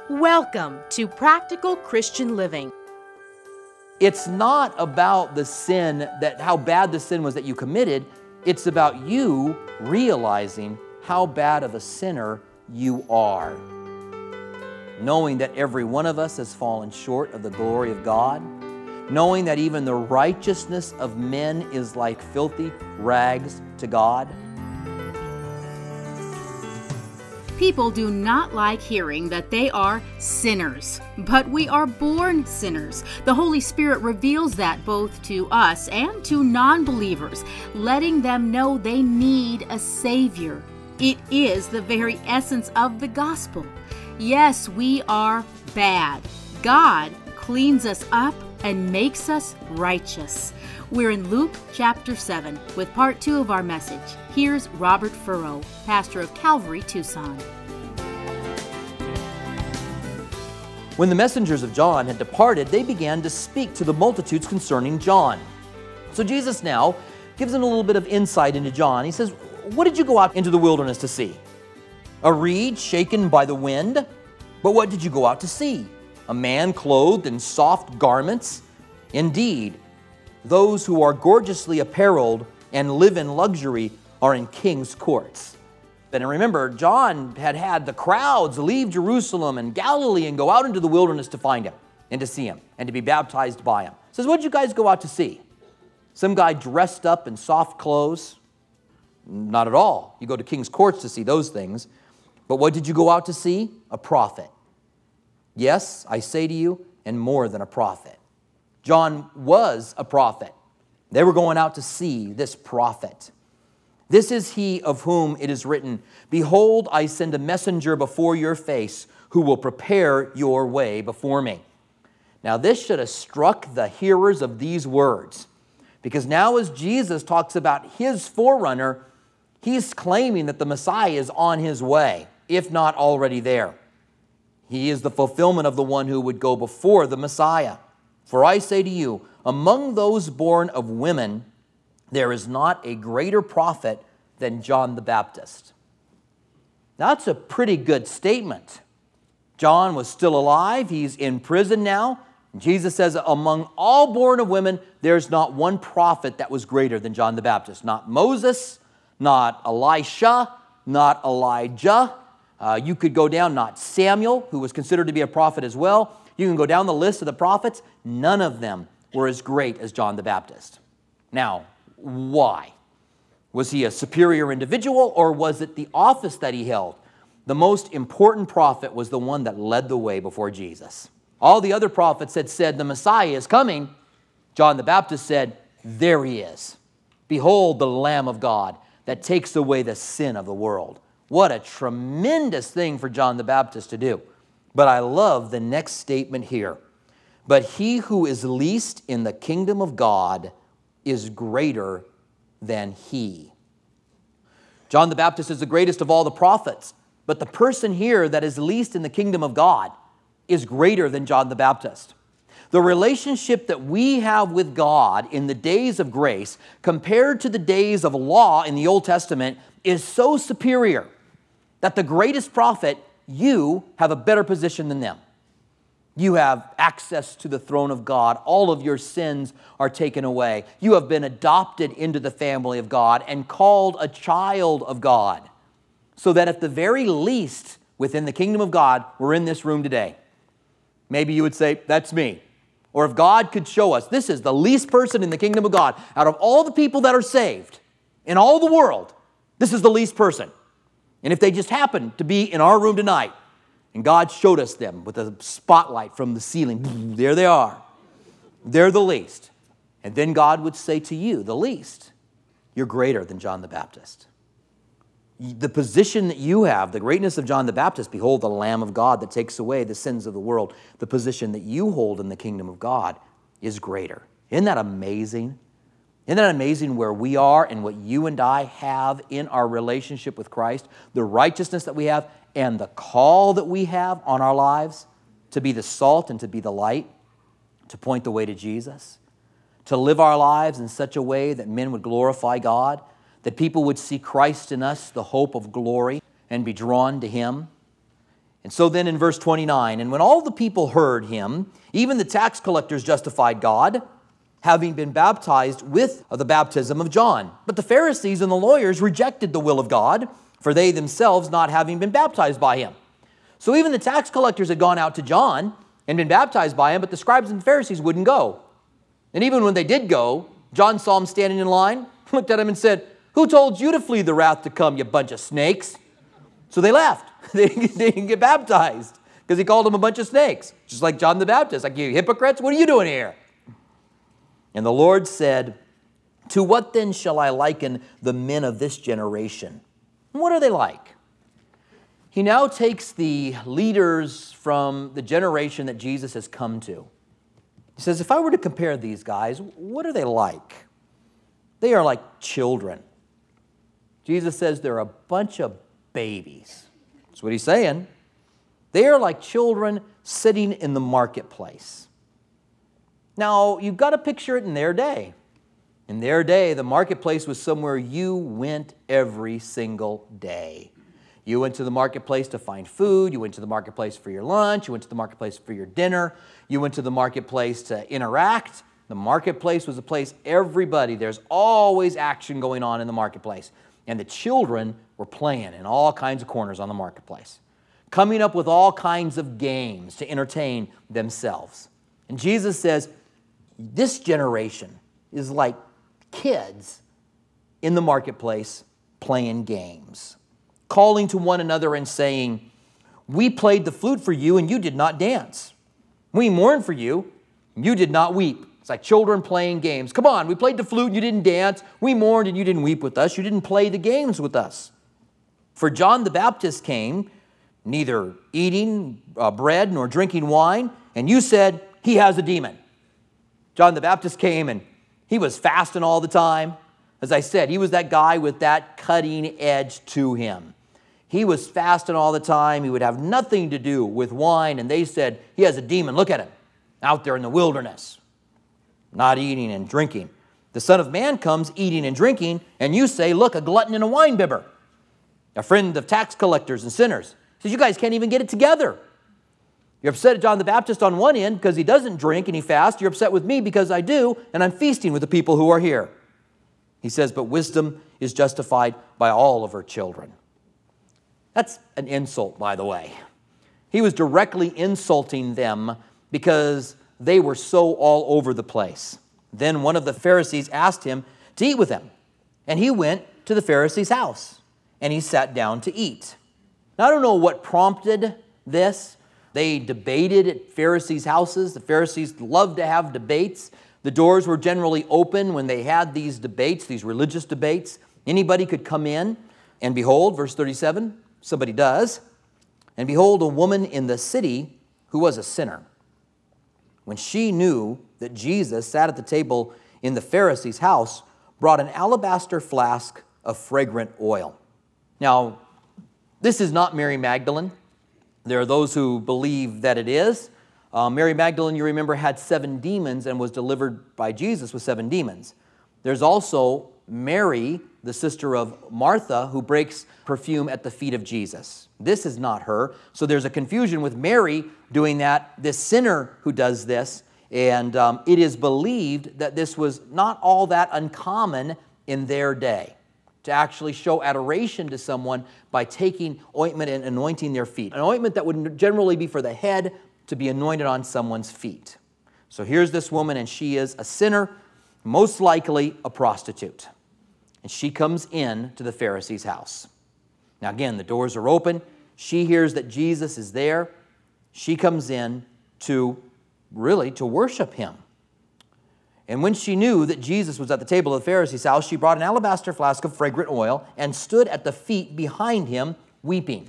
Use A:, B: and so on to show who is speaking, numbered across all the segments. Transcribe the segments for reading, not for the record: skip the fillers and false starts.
A: Welcome to Practical Christian Living.
B: It's not about the sin, how bad the sin was that you committed. It's about you realizing how bad of a sinner you are. Knowing that every one of us has fallen short of the glory of God. Knowing that even the righteousness of men is like filthy rags to God.
C: People do not like hearing that they are sinners, but we are born sinners. The Holy Spirit reveals that both to us and to non-believers, letting them know they need a Savior. It is the very essence of the gospel. Yes, we are bad. God cleans us up and makes us righteous. We're in Luke chapter 7 with part 2 of our message. Here's Robert Furrow, pastor of Calvary, Tucson.
B: When the messengers of John had departed, they began to speak to the multitudes concerning John. So Jesus now gives them a little bit of insight into John. He says, "What did you go out into the wilderness to see? A reed shaken by the wind? But what did you go out to see? A man clothed in soft garments? Indeed, those who are gorgeously apparelled and live in luxury are in king's courts." And remember, John had the crowds leave Jerusalem and Galilee and go out into the wilderness to find him and to see him and to be baptized by him. He says, "What did you guys go out to see? Some guy dressed up in soft clothes? Not at all. You go to king's courts to see those things. But what did you go out to see? A prophet. Yes, I say to you, and more than a prophet." John was a prophet. They were going out to see this prophet. "This is he of whom it is written, 'Behold, I send a messenger before your face who will prepare your way before me.'" Now this should have struck the hearers of these words, because now as Jesus talks about his forerunner, he's claiming that the Messiah is on his way, if not already there. He is the fulfillment of the one who would go before the Messiah. "For I say to you, among those born of women, there is not a greater prophet than John the Baptist." Now, that's a pretty good statement. John was still alive. He's in prison now. Jesus says, among all born of women, there's not one prophet that was greater than John the Baptist. Not Moses, not Elisha, not Elijah. You could go down, not Samuel, who was considered to be a prophet as well. You can go down the list of the prophets. None of them were as great as John the Baptist. Now, why? Was he a superior individual, or was it the office that he held? The most important prophet was the one that led the way before Jesus. All the other prophets had said, the Messiah is coming. John the Baptist said, there he is. Behold the Lamb of God that takes away the sin of the world. What a tremendous thing for John the Baptist to do. But I love the next statement here. "But he who is least in the kingdom of God is greater than he." John the Baptist is the greatest of all the prophets, but the person here that is least in the kingdom of God is greater than John the Baptist. The relationship that we have with God in the days of grace compared to the days of law in the Old Testament is so superior that the greatest prophet, you have a better position than them. You have access to the throne of God. All of your sins are taken away. You have been adopted into the family of God and called a child of God. So that at the very least, within the kingdom of God, we're in this room today. Maybe you would say, that's me. Or if God could show us, this is the least person in the kingdom of God. Out of all the people that are saved in all the world, this is the least person. And if they just happened to be in our room tonight, and God showed us them with a spotlight from the ceiling, there they are. They're the least. And then God would say to you, the least, you're greater than John the Baptist. The position that you have, the greatness of John the Baptist, behold the Lamb of God that takes away the sins of the world. The position that you hold in the kingdom of God is greater. Isn't that amazing? Isn't that amazing where we are and what you and I have in our relationship with Christ, the righteousness that we have, and the call that we have on our lives to be the salt and to be the light, to point the way to Jesus, to live our lives in such a way that men would glorify God, that people would see Christ in us, the hope of glory, and be drawn to Him. And so then in verse 29, and when all the people heard him, even the tax collectors justified God, having been baptized with the baptism of John. But the Pharisees and the lawyers rejected the will of God, for they themselves not having been baptized by him. So even the tax collectors had gone out to John and been baptized by him, but the scribes and Pharisees wouldn't go. And even when they did go, John saw him standing in line, looked at him and said, "Who told you to flee the wrath to come, you bunch of snakes?" So they left. They didn't get baptized because he called them a bunch of snakes, just like John the Baptist. Like, "You hypocrites, what are you doing here?" And the Lord said, "To what then shall I liken the men of this generation? What are they like?" He now takes the leaders from the generation that Jesus has come to. He says, if I were to compare these guys, what are they like? They are like children. Jesus says they're a bunch of babies. That's what he's saying. They are like children sitting in the marketplace. Now, you've got to picture it in their day. In their day, the marketplace was somewhere you went every single day. You went to the marketplace to find food. You went to the marketplace for your lunch. You went to the marketplace for your dinner. You went to the marketplace to interact. The marketplace was a place there's always action going on in the marketplace. And the children were playing in all kinds of corners on the marketplace, coming up with all kinds of games to entertain themselves. And Jesus says, this generation is like kids in the marketplace playing games, calling to one another and saying, "We played the flute for you and you did not dance. We mourned for you and you did not weep." It's like children playing games. Come on, we played the flute and you didn't dance. We mourned and you didn't weep with us. You didn't play the games with us. For John the Baptist came, neither eating bread nor drinking wine, and you said, "He has a demon." John the Baptist came and he was fasting all the time. As I said, he was that guy with that cutting edge to him. He was fasting all the time. He would have nothing to do with wine, and they said, "He has a demon. Look at him out there in the wilderness, not eating and drinking. The Son of Man comes eating and drinking, and you say, 'Look, a glutton and a winebibber, a friend of tax collectors and sinners.'" He says, "You guys can't even get it together. You're upset at John the Baptist on one end because he doesn't drink and he fasts. You're upset with me because I do, and I'm feasting with the people who are here." He says, "But wisdom is justified by all of her children." That's an insult, by the way. He was directly insulting them because they were so all over the place. Then one of the Pharisees asked him to eat with them, and he went to the Pharisee's house, and he sat down to eat. Now, I don't know what prompted this. They debated at Pharisees' houses. The Pharisees loved to have debates. The doors were generally open when they had these debates, these religious debates. Anybody could come in, and behold, verse 37, somebody does, "And behold, a woman in the city who was a sinner, when she knew that Jesus sat at the table in the Pharisee's house, brought an alabaster flask of fragrant oil." Now, this is not Mary Magdalene. There are those who believe that it is. Mary Magdalene, you remember, had 7 demons and was delivered by Jesus with 7 demons. There's also Mary, the sister of Martha, who breaks perfume at the feet of Jesus. This is not her. So there's a confusion with Mary doing that, this sinner who does this. And it is believed that this was not all that uncommon in their day, to actually show adoration to someone by taking ointment and anointing their feet. An ointment that would generally be for the head to be anointed on someone's feet. So here's this woman, and she is a sinner, most likely a prostitute. And she comes in to the Pharisee's house. Now again, the doors are open. She hears that Jesus is there. She comes in to worship him. And when she knew that Jesus was at the table of the Pharisee's house, she brought an alabaster flask of fragrant oil and stood at the feet behind him, weeping.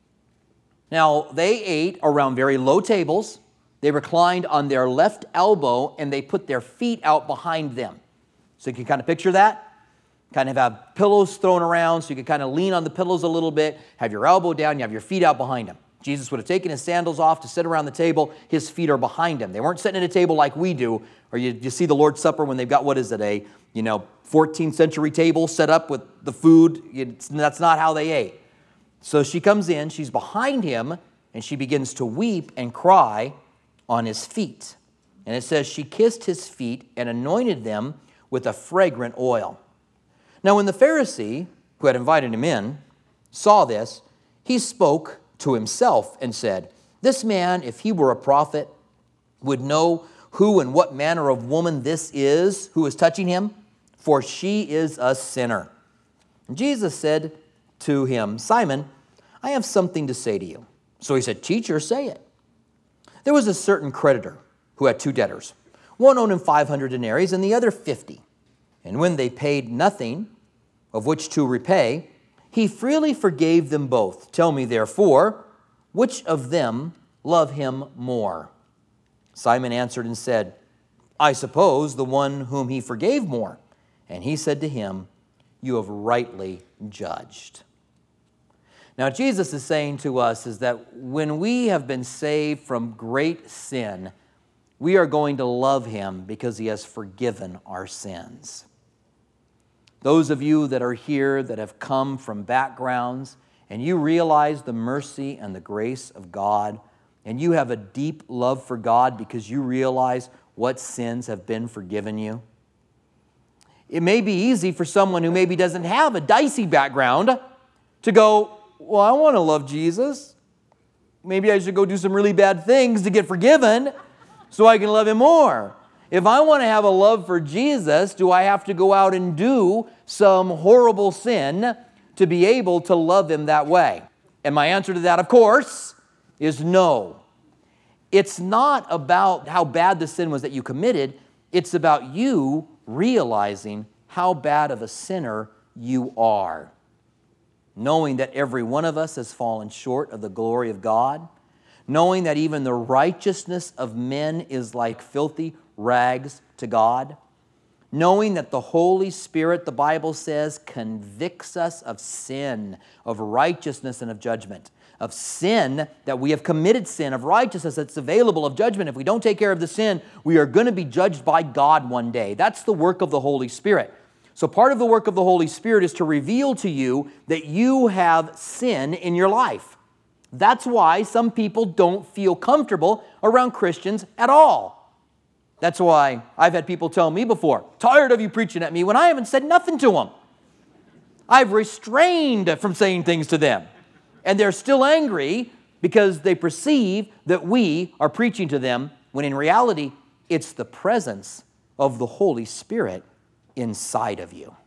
B: Now, they ate around very low tables. They reclined on their left elbow, and they put their feet out behind them. So you can kind of picture that. Kind of have pillows thrown around, so you can kind of lean on the pillows a little bit, have your elbow down, you have your feet out behind him. Jesus would have taken his sandals off to sit around the table. His feet are behind him. They weren't sitting at a table like we do, or you see the Lord's Supper when they've got, 14th century table set up with the food. That's not how they ate. So she comes in, she's behind him, and she begins to weep and cry on his feet. And it says she kissed his feet and anointed them with a fragrant oil. Now when the Pharisee, who had invited him in, saw this, he spoke to himself and said, "This man, if he were a prophet, would know who and what manner of woman this is who is touching him, for she is a sinner." And Jesus said to him, "Simon, I have something to say to you." So he said, "Teacher, say it." There was a certain creditor who had 2 debtors. One owed him 500 denarii and the other 50. And when they paid nothing of which to repay, he freely forgave them both. Tell me, therefore, which of them love him more? Simon answered and said, "I suppose the one whom he forgave more." And he said to him, "You have rightly judged." Now, Jesus is saying to us is that when we have been saved from great sin, we are going to love him because he has forgiven our sins. Those of you that are here that have come from backgrounds and you realize the mercy and the grace of God, and you have a deep love for God because you realize what sins have been forgiven you. It may be easy for someone who maybe doesn't have a dicey background to go, "Well, I want to love Jesus. Maybe I should go do some really bad things to get forgiven so I can love him more. If I want to have a love for Jesus, do I have to go out and do some horrible sin to be able to love him that way?" And my answer to that, of course, is no. It's not about how bad the sin was that you committed. It's about you realizing how bad of a sinner you are. Knowing that every one of us has fallen short of the glory of God. Knowing that even the righteousness of men is like filthy rags to God. Knowing that the Holy Spirit, the Bible says, convicts us of sin, of righteousness, and of judgment. Of sin, that we have committed sin, of righteousness that's available, of judgment. If we don't take care of the sin, we are going to be judged by God one day. That's the work of the Holy Spirit. So part of the work of the Holy Spirit is to reveal to you that you have sin in your life. That's why some people don't feel comfortable around Christians at all. That's why I've had people tell me before, "Tired of you preaching at me," when I haven't said nothing to them. I've restrained from saying things to them. And they're still angry because they perceive that we are preaching to them, when in reality, it's the presence of the Holy Spirit inside of you.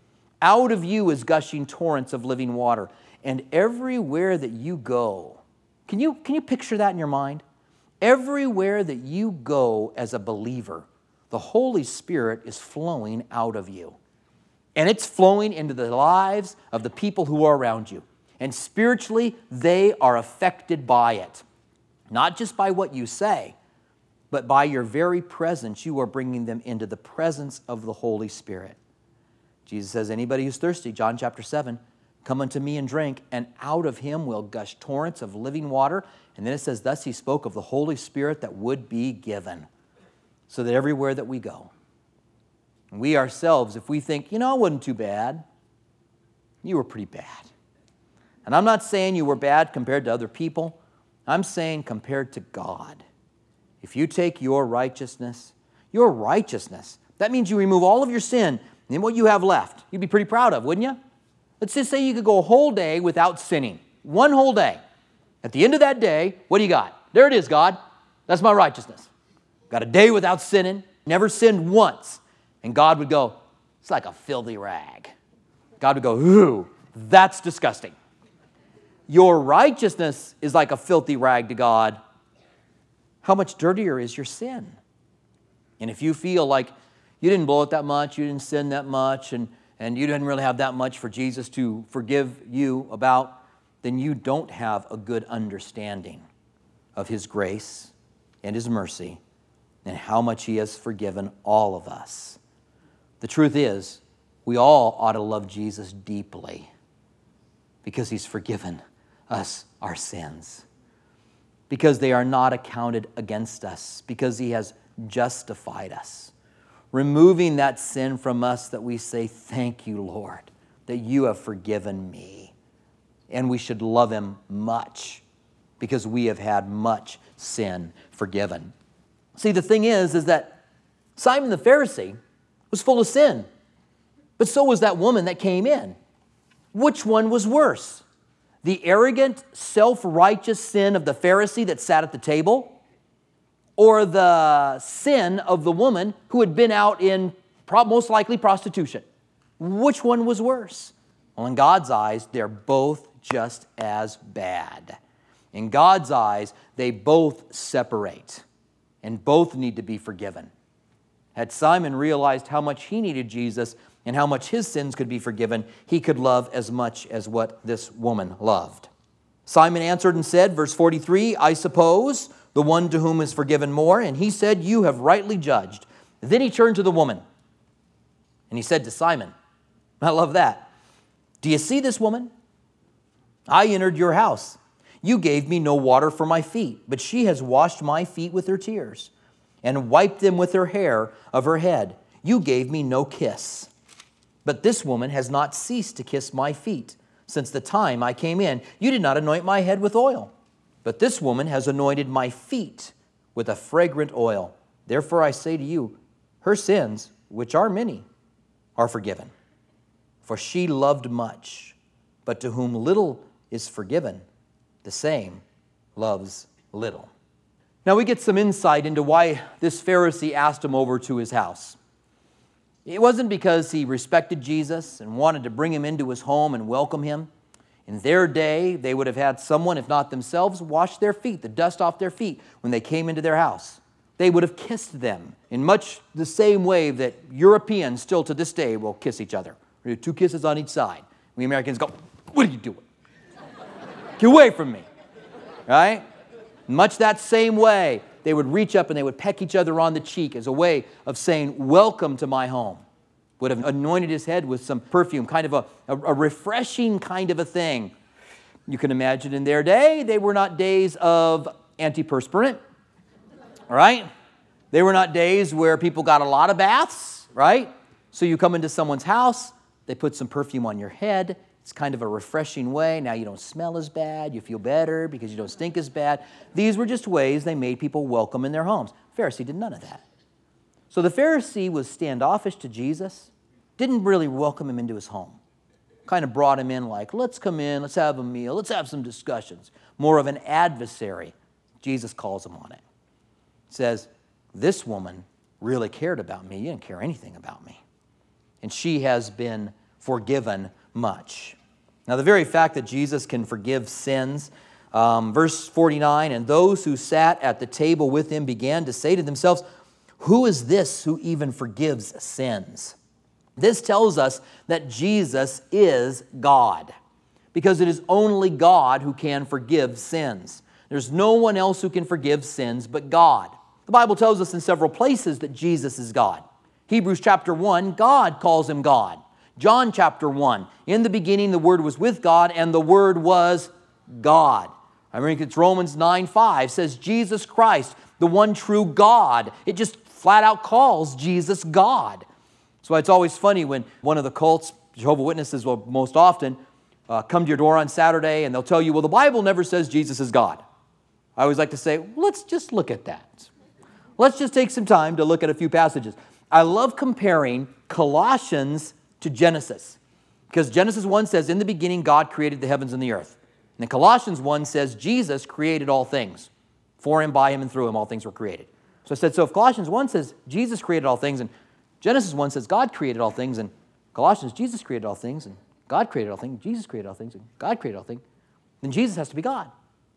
B: Out of you is gushing torrents of living water. And everywhere that you go, can you picture that in your mind? Everywhere that you go as a believer, the Holy Spirit is flowing out of you. And it's flowing into the lives of the people who are around you. And spiritually, they are affected by it. Not just by what you say, but by your very presence, you are bringing them into the presence of the Holy Spirit. Jesus says, "Anybody who's thirsty," John chapter 7, "come unto me and drink, and out of him will gush torrents of living water." And then it says, "Thus he spoke of the Holy Spirit that would be given." So that everywhere that we go, we ourselves, if we think, "You know, it wasn't too bad," you were pretty bad. And I'm not saying you were bad compared to other people. I'm saying compared to God. If you take your righteousness, that means you remove all of your sin, and then what you have left, you'd be pretty proud of, wouldn't you? Let's just say you could go a whole day without sinning. One whole day. At the end of that day, what do you got? There it is, God. That's my righteousness. Got a day without sinning, never sinned once. And God would go, "It's like a filthy rag." God would go, "Ooh, that's disgusting." Your righteousness is like a filthy rag to God. How much dirtier is your sin? And if you feel like you didn't blow it that much, you didn't sin that much, and you didn't really have that much for Jesus to forgive you about, then you don't have a good understanding of his grace and his mercy and how much he has forgiven all of us. The truth is, we all ought to love Jesus deeply because he's forgiven us our sins, because they are not accounted against us, because he has justified us, removing that sin from us, that we say, "Thank you, Lord, that you have forgiven me." And we should love him much because we have had much sin forgiven. See, the thing is that Simon the Pharisee was full of sin, but so was that woman that came in. Which one was worse? The arrogant, self-righteous sin of the Pharisee that sat at the table, or the sin of the woman who had been out in most likely prostitution? Which one was worse? Well, in God's eyes, they're both just as bad. In God's eyes, they both separate, and both need to be forgiven. Had Simon realized how much he needed Jesus and how much his sins could be forgiven, he could love as much as what this woman loved. Simon answered and said, verse 43, I suppose the one to whom is forgiven more. And he said, you have rightly judged. Then he turned to the woman, and he said to Simon, I love that. Do you see this woman? I entered your house. You gave me no water for my feet, but she has washed my feet with her tears and wiped them with her hair of her head. You gave me no kiss. But this woman has not ceased to kiss my feet since the time I came in. You did not anoint my head with oil, but this woman has anointed my feet with a fragrant oil. Therefore I say to you, her sins, which are many, are forgiven. For she loved much, but to whom little is forgiven, the same loves little. Now we get some insight into why this Pharisee asked him over to his house. It wasn't because he respected Jesus and wanted to bring him into his home and welcome him. In their day, they would have had someone, if not themselves, wash their feet, the dust off their feet when they came into their house. They would have kissed them in much the same way that Europeans still to this day will kiss each other. 2 kisses on each side. We Americans go, what are you doing? Get away from me. Right? Much that same way, they would reach up and they would peck each other on the cheek as a way of saying, welcome to my home. Would have anointed his head with some perfume, kind of a refreshing kind of a thing. You can imagine in their day, they were not days of antiperspirant, right? They were not days where people got a lot of baths, right? So you come into someone's house, they put some perfume on your head. It's kind of a refreshing way. Now you don't smell as bad. You feel better because you don't stink as bad. These were just ways they made people welcome in their homes. Pharisee did none of that. So the Pharisee was standoffish to Jesus, didn't really welcome him into his home. Kind of brought him in like, let's come in, let's have a meal, let's have some discussions. More of an adversary. Jesus calls him on it. Says, this woman really cared about me. You didn't care anything about me. And she has been forgiven much. Now, the very fact that Jesus can forgive sins, verse 49, and those who sat at the table with him began to say to themselves, who is this who even forgives sins? This tells us that Jesus is God, because it is only God who can forgive sins. There's no one else who can forgive sins but God. The Bible tells us in several places that Jesus is God. Hebrews chapter 1, God calls him God. John chapter 1, in the beginning the Word was with God, and the Word was God. I think it's Romans 9:5 says Jesus Christ, the one true God. It just flat out calls Jesus God. That's why it's always funny when one of the cults, Jehovah's Witnesses will most often come to your door on Saturday and they'll tell you, well, the Bible never says Jesus is God. I always like to say, let's just look at that. Let's just take some time to look at a few passages. I love comparing Colossians to Genesis, because Genesis 1 says, in the beginning God created the heavens and the earth. And then Colossians 1 says Jesus created all things. For him, by him, and through him all things were created. So I said, so if Colossians 1 says Jesus created all things, and Genesis 1 says God created all things, and Colossians, Jesus created all things, and God created all things, Jesus created all things, and God created all things, then Jesus has to be God.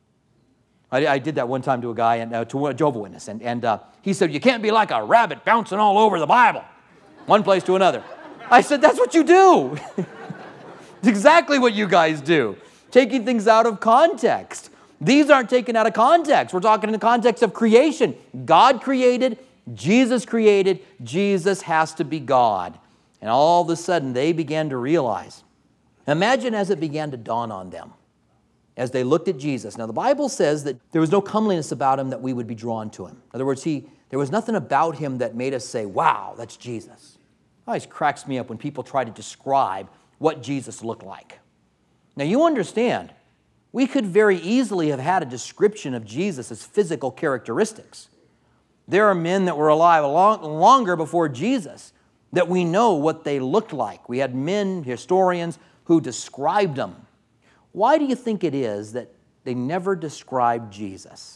B: I did that one time to a guy, and to a Jehovah's Witness, and he said, you can't be like a rabbit bouncing all over the Bible, one place to another. I said, that's what you do. It's exactly what you guys do, taking things out of context. These aren't taken out of context. We're talking in the context of creation. God created, Jesus has to be God. And all of a sudden, they began to realize. Imagine as it began to dawn on them, as they looked at Jesus. Now, the Bible says that there was no comeliness about him that we would be drawn to him. In other words, there was nothing about him that made us say, wow, that's Jesus. It always cracks me up when people try to describe what Jesus looked like. Now, you understand, We could very easily have had a description of Jesus' physical characteristics. There are men that were alive longer before Jesus that we know what they looked like. We had men, historians, who described them. Why do you think it is that they never described Jesus?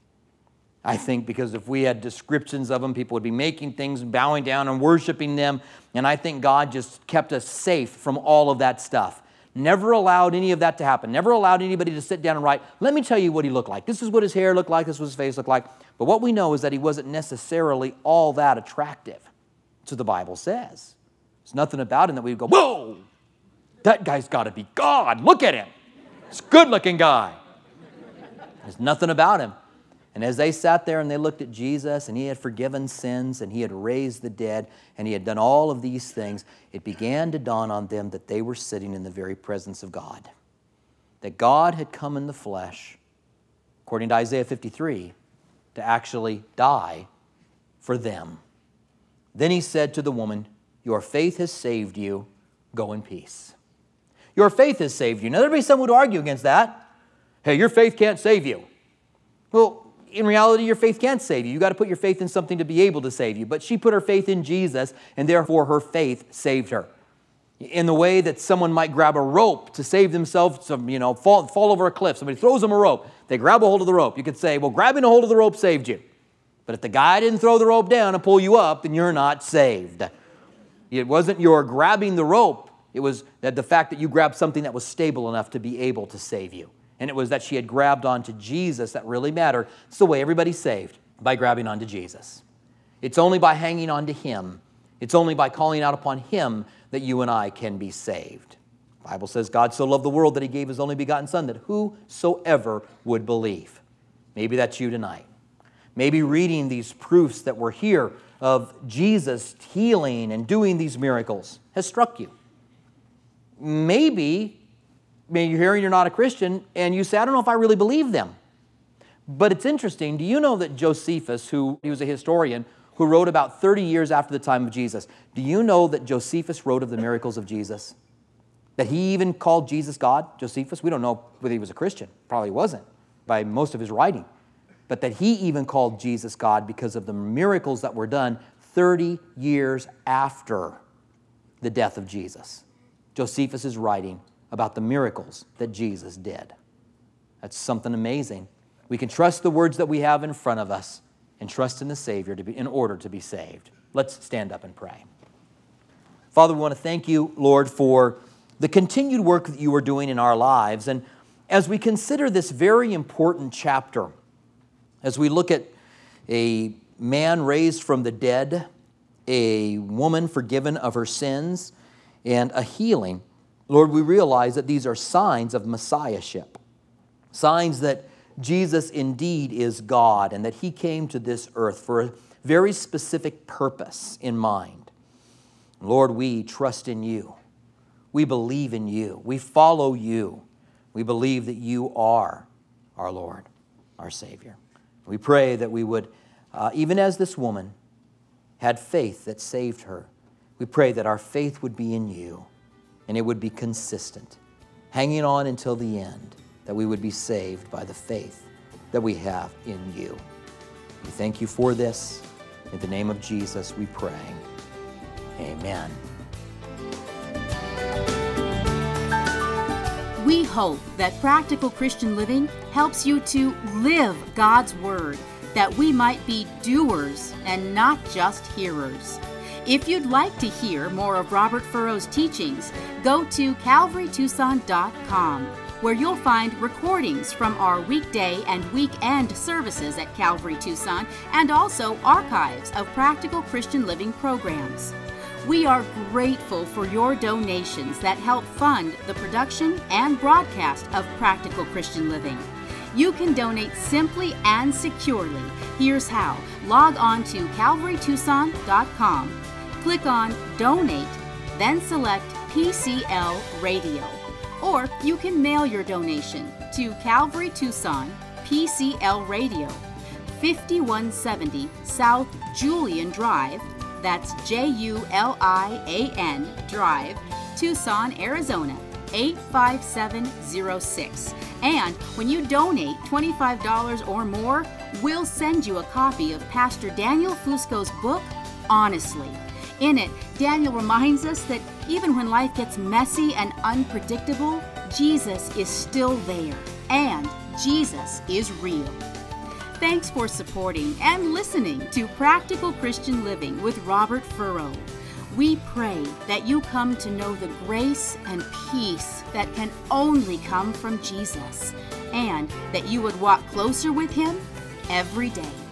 B: I think because if we had descriptions of them, people would be making things, bowing down and worshiping them. And I think God just kept us safe from all of that stuff. Never allowed any of that to happen. Never allowed anybody to sit down and write, let me tell you what he looked like. This is what his hair looked like. This is what his face looked like. But what we know is that he wasn't necessarily all that attractive. That's what the Bible says. There's nothing about him that we go, whoa, that guy's got to be God. Look at him. He's a good-looking guy. There's nothing about him. And as they sat there and they looked at Jesus, and he had forgiven sins, and he had raised the dead, and he had done all of these things, it began to dawn on them that they were sitting in the very presence of God. That God had come in the flesh, according to Isaiah 53, to actually die for them. Then he said to the woman, your faith has saved you. Go in peace. Your faith has saved you. Now, there'd be someone who would argue against that. Hey, your faith can't save you. Well, in reality, your faith can't save you. You've got to put your faith in something to be able to save you. But she put her faith in Jesus, and therefore her faith saved her. In the way that someone might grab a rope to save themselves, fall over a cliff. Somebody throws them a rope. They grab a hold of the rope. You could say, well, grabbing a hold of the rope saved you. But if the guy didn't throw the rope down and pull you up, then you're not saved. It wasn't your grabbing the rope. It was that the fact that you grabbed something that was stable enough to be able to save you. And it was that she had grabbed onto Jesus that really mattered. It's the way everybody's saved, by grabbing onto Jesus. It's only by hanging on to him. It's only by calling out upon him that you and I can be saved. The Bible says God so loved the world that he gave his only begotten Son, that whosoever would believe. Maybe that's you tonight. Maybe reading these proofs that were here of Jesus healing and doing these miracles has struck you. Maybe you're here and you're not a Christian, and you say, I don't know if I really believe them. But it's interesting. Do you know that Josephus, he was a historian, who wrote about 30 years after the time of Jesus, do you know that Josephus wrote of the miracles of Jesus? That he even called Jesus God, Josephus? We don't know whether he was a Christian. Probably wasn't, by most of his writing. But that he even called Jesus God because of the miracles that were done 30 years after the death of Jesus. Josephus is writing about the miracles that Jesus did. That's something amazing. We can trust the words that we have in front of us and trust in the Savior in order to be saved. Let's stand up and pray. Father, we want to thank you, Lord, for the continued work that you are doing in our lives. And as we consider this very important chapter, as we look at a man raised from the dead, a woman forgiven of her sins, and a healing, Lord, we realize that these are signs of messiahship, signs that Jesus indeed is God and that he came to this earth for a very specific purpose in mind. Lord, we trust in you. We believe in you. We follow you. We believe that you are our Lord, our Savior. We pray that we would, even as this woman had faith that saved her, we pray that our faith would be in you. And it would be consistent, hanging on until the end, that we would be saved by the faith that we have in you. We thank you for this. In the name of Jesus, we pray. Amen.
C: We hope that Practical Christian Living helps you to live God's Word, that we might be doers and not just hearers. If you'd like to hear more of Robert Furrow's teachings, go to calvarytucson.com, where you'll find recordings from our weekday and weekend services at Calvary Tucson, and also archives of Practical Christian Living programs. We are grateful for your donations that help fund the production and broadcast of Practical Christian Living. You can donate simply and securely. Here's how. Log on to calvarytucson.com. Click on Donate, then select PCL Radio. Or you can mail your donation to Calvary Tucson, PCL Radio, 5170 South Julian Drive, that's Julian Drive, Tucson, Arizona, 85706. And when you donate $25 or more, we'll send you a copy of Pastor Daniel Fusco's book, Honestly. In it, Daniel reminds us that even when life gets messy and unpredictable, Jesus is still there, and Jesus is real. Thanks for supporting and listening to Practical Christian Living with Robert Furrow. We pray that you come to know the grace and peace that can only come from Jesus, and that you would walk closer with Him every day.